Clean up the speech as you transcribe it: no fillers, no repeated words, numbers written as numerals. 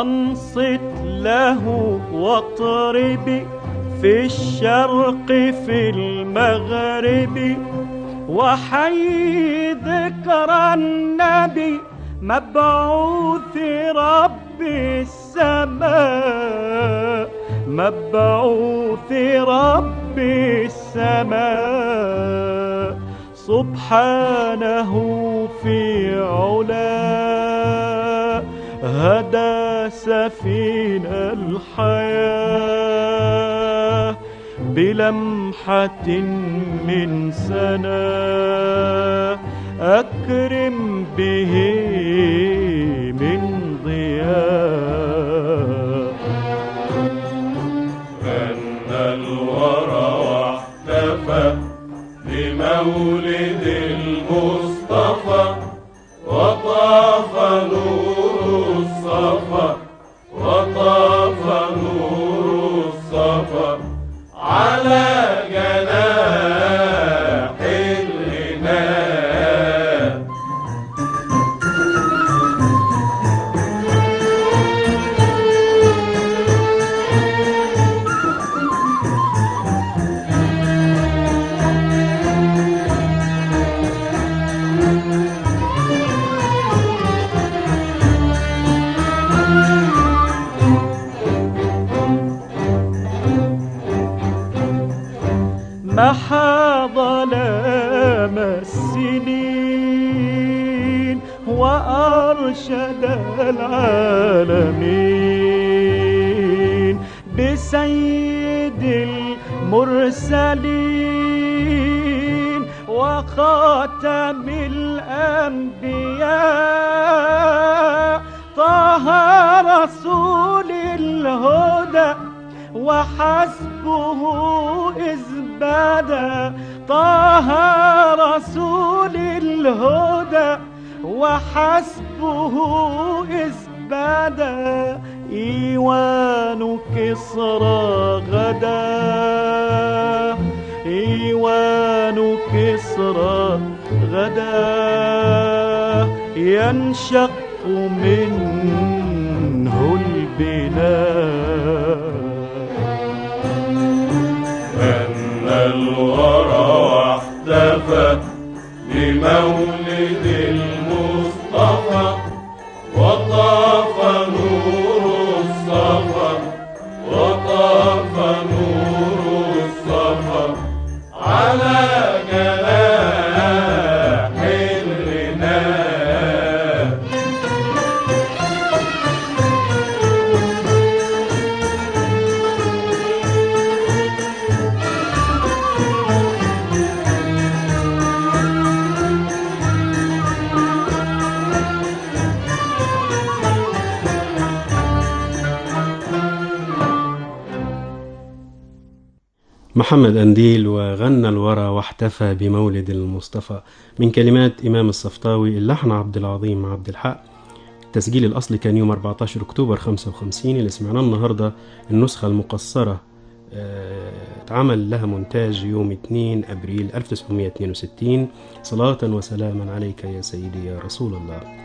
وانصت له واطربي في الشرق في المغرب، وحي ذكرى النبي مبعوث رب السماء، مبعوث رب السماء. سبحانه في علا هدى سفينة الحياة بلمحة من سنا، أكرم به من ضياء. غنى الورى واحتفى بمولد المصطفى، وطاف نور الصفا، وطاف نور الصفا على جناح الغناء. محى ظلام السنين وأرشد العالمين بسيد المرسلين وخاتم الأنبياء، طه رسول الهدى وحسبه إذ بدا، طه رسول الهدى وحسبه إذ بدا. إيوان كسرى غدا، إيوان كسرى غدا ينشق منه البناء. غنى الورى واحتفى بمولد المصطفى، وطاف نور الصفا، وطاف نور الصفا على جناح الغناء. محمد أنديل وغنى الورى واحتفى بمولد المصطفى، من كلمات إمام الصفطاوي، اللحن عبد العظيم عبد الحق. التسجيل الأصلي كان يوم 14 أكتوبر 55. اللي سمعناه النهاردة النسخة المقصرة، اتعمل لها مونتاج يوم 2 أبريل 1962. صلاة وسلاما عليك يا سيدي يا رسول الله.